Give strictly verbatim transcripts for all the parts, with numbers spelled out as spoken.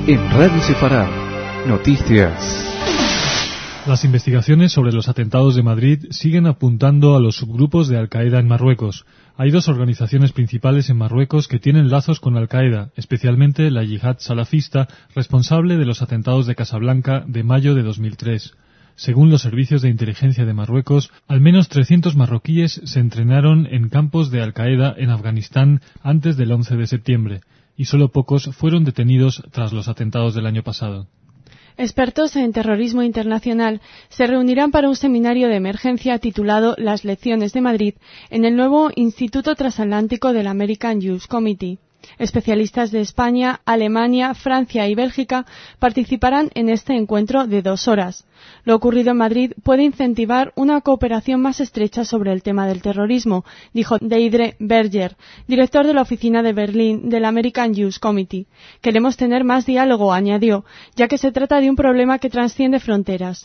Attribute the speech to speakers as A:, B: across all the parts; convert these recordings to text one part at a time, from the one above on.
A: En Radio Sefarad, noticias.
B: Las investigaciones sobre los atentados de Madrid siguen apuntando a los subgrupos de Al-Qaeda en Marruecos. Hay dos organizaciones principales en Marruecos que tienen lazos con Al-Qaeda, especialmente la Yihad Salafista, responsable de los atentados de Casablanca de mayo de dos mil tres. Según los servicios de inteligencia de Marruecos, al menos trescientos marroquíes se entrenaron en campos de Al-Qaeda en Afganistán antes del once de septiembre, y solo pocos fueron detenidos tras los atentados del año pasado.
C: Expertos en terrorismo internacional se reunirán para un seminario de emergencia titulado Las lecciones de Madrid en el nuevo Instituto Transatlántico del American Jewish Committee. Especialistas de España, Alemania, Francia y Bélgica participarán en este encuentro de dos horas. Lo ocurrido en Madrid puede incentivar una cooperación más estrecha sobre el tema del terrorismo, dijo Deidre Berger, director de la oficina de Berlín del American Jewish Committee. Queremos tener más diálogo, añadió, ya que se trata de un problema que trasciende fronteras.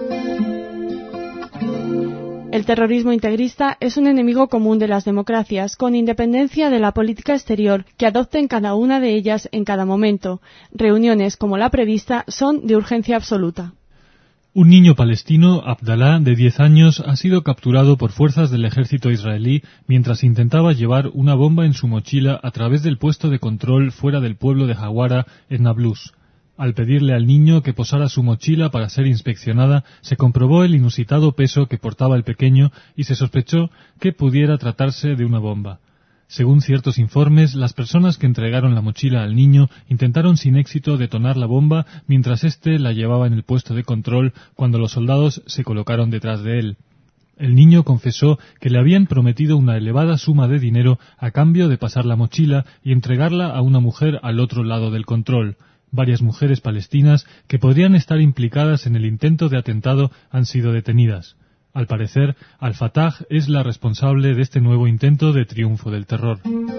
C: El terrorismo integrista es un enemigo común de las democracias, con independencia de la política exterior que adopten cada una de ellas en cada momento. Reuniones como la prevista son de urgencia absoluta.
B: Un niño palestino, Abdallah, de diez años, ha sido capturado por fuerzas del ejército israelí mientras intentaba llevar una bomba en su mochila a través del puesto de control fuera del pueblo de Hawara, en Nablus. Al pedirle al niño que posara su mochila para ser inspeccionada, se comprobó el inusitado peso que portaba el pequeño y se sospechó que pudiera tratarse de una bomba. Según ciertos informes, las personas que entregaron la mochila al niño intentaron sin éxito detonar la bomba mientras éste la llevaba en el puesto de control cuando los soldados se colocaron detrás de él. El niño confesó que le habían prometido una elevada suma de dinero a cambio de pasar la mochila y entregarla a una mujer al otro lado del control. Varias mujeres palestinas que podrían estar implicadas en el intento de atentado han sido detenidas. Al parecer, Al-Fatah es la responsable de este nuevo intento de triunfo del terror.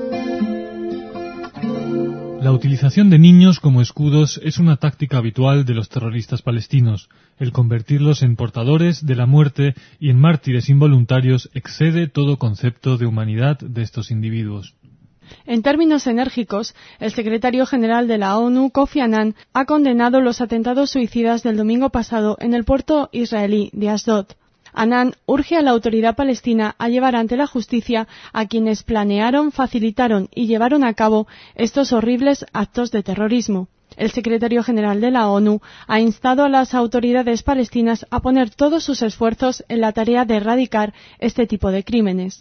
B: La utilización de niños como escudos es una táctica habitual de los terroristas palestinos. El convertirlos en portadores de la muerte y en mártires involuntarios excede todo concepto de humanidad de estos individuos.
C: En términos enérgicos, el secretario general de la ONU, Kofi Annan, ha condenado los atentados suicidas del domingo pasado en el puerto israelí de Ashdod. Annan urge a la autoridad palestina a llevar ante la justicia a quienes planearon, facilitaron y llevaron a cabo estos horribles actos de terrorismo. El secretario general de la ONU ha instado a las autoridades palestinas a poner todos sus esfuerzos en la tarea de erradicar este tipo de crímenes.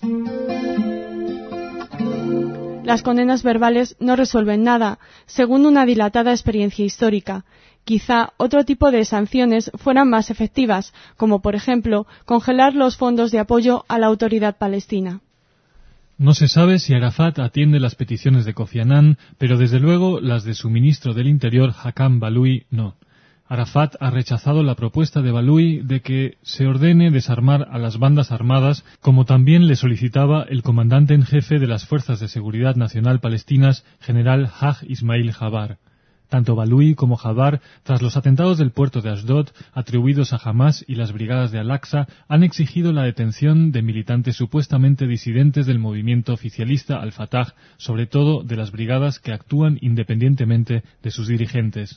C: Las condenas verbales no resuelven nada, según una dilatada experiencia histórica. Quizá otro tipo de sanciones fueran más efectivas, como por ejemplo congelar los fondos de apoyo a la autoridad palestina.
B: No se sabe si Arafat atiende las peticiones de Kofi Annan, pero desde luego las de su ministro del Interior, Hakam Baloui, no. Arafat ha rechazado la propuesta de Baloui de que se ordene desarmar a las bandas armadas, como también le solicitaba el comandante en jefe de las Fuerzas de Seguridad Nacional Palestinas, general Haj Ismail Jabar. Tanto Baloui como Jabar, tras los atentados del puerto de Ashdod, atribuidos a Hamas y las brigadas de Al-Aqsa, han exigido la detención de militantes supuestamente disidentes del movimiento oficialista Al-Fatah, sobre todo de las brigadas que actúan independientemente de sus dirigentes.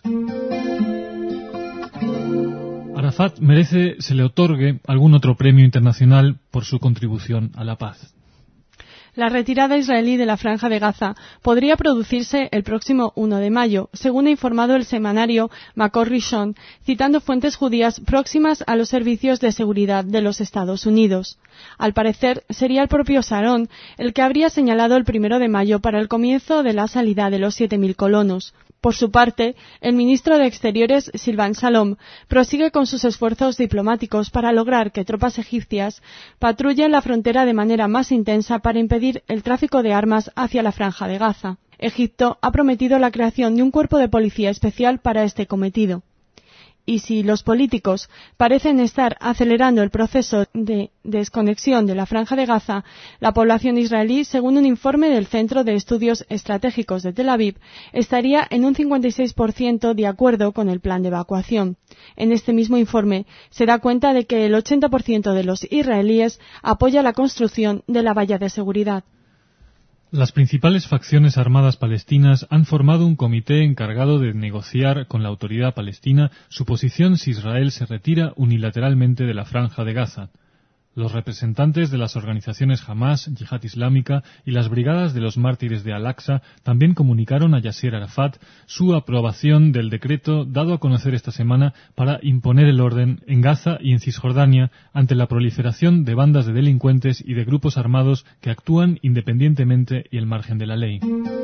B: Arafat merece se le otorgue algún otro premio internacional por su contribución a la paz.
C: La retirada israelí de la Franja de Gaza podría producirse el próximo uno de mayo, según ha informado el semanario Makor Rishon, citando fuentes judías próximas a los servicios de seguridad de los Estados Unidos. Al parecer, sería el propio Sharon el que habría señalado el primero de mayo para el comienzo de la salida de los siete mil colonos. Por su parte, el ministro de Exteriores, Silvan Shalom, prosigue con sus esfuerzos diplomáticos para lograr que tropas egipcias patrullen la frontera de manera más intensa para impedir el tráfico de armas hacia la Franja de Gaza. Egipto ha prometido la creación de un cuerpo de policía especial para este cometido. Y si los políticos parecen estar acelerando el proceso de desconexión de la Franja de Gaza, la población israelí, según un informe del Centro de Estudios Estratégicos de Tel Aviv, estaría en un cincuenta y seis por ciento de acuerdo con el plan de evacuación. En este mismo informe se da cuenta de que el ochenta por ciento de los israelíes apoya la construcción de la valla de seguridad.
B: Las principales facciones armadas palestinas han formado un comité encargado de negociar con la autoridad palestina su posición si Israel se retira unilateralmente de la Franja de Gaza. Los representantes de las organizaciones Hamas, Yihad Islámica y las Brigadas de los Mártires de Al-Aqsa también comunicaron a Yasser Arafat su aprobación del decreto dado a conocer esta semana para imponer el orden en Gaza y en Cisjordania ante la proliferación de bandas de delincuentes y de grupos armados que actúan independientemente y al margen de la ley.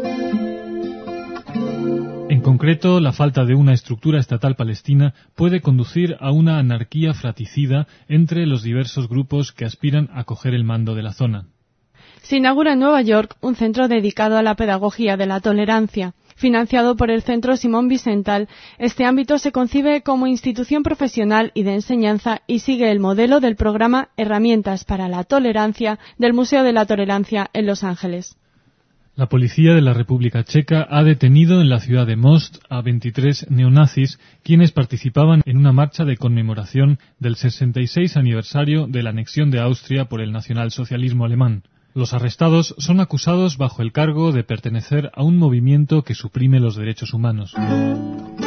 B: En concreto, la falta de una estructura estatal palestina puede conducir a una anarquía fratricida entre los diversos grupos que aspiran a coger el mando de la zona.
C: Se inaugura en Nueva York un centro dedicado a la pedagogía de la tolerancia. Financiado por el Centro Simón Wiesenthal, este ámbito se concibe como institución profesional y de enseñanza y sigue el modelo del programa Herramientas para la Tolerancia del Museo de la Tolerancia en Los Ángeles.
B: La policía de la República Checa ha detenido en la ciudad de Most a veintitrés neonazis, quienes participaban en una marcha de conmemoración del sesenta y seis aniversario de la anexión de Austria por el nacionalsocialismo alemán. Los arrestados son acusados bajo el cargo de pertenecer a un movimiento que suprime los derechos humanos.